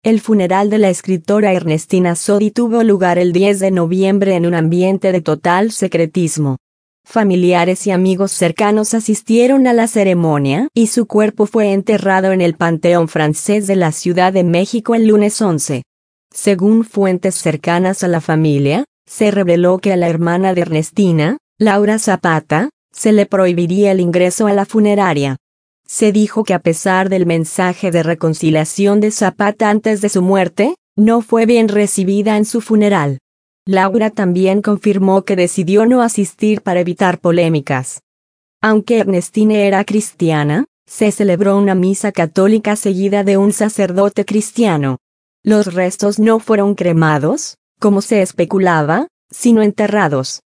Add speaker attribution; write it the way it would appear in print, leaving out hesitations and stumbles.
Speaker 1: El funeral de la escritora Ernestina Sodi tuvo lugar el 10 de noviembre en un ambiente de total secretismo. Familiares y amigos cercanos asistieron a la ceremonia y su cuerpo fue enterrado en el Panteón Francés de la Ciudad de México el lunes 11. Según fuentes cercanas a la familia, se reveló que a la hermana de Ernestina, Laura Zapata, se le prohibiría el ingreso a la funeraria. Se dijo que a pesar del mensaje de reconciliación de Zapata antes de su muerte, no fue bien recibida en su funeral. Laura también confirmó que decidió no asistir para evitar polémicas. Aunque Ernestina era cristiana, se celebró una misa católica seguida de un sacerdote cristiano. Los restos no fueron cremados, como se especulaba, sino enterrados.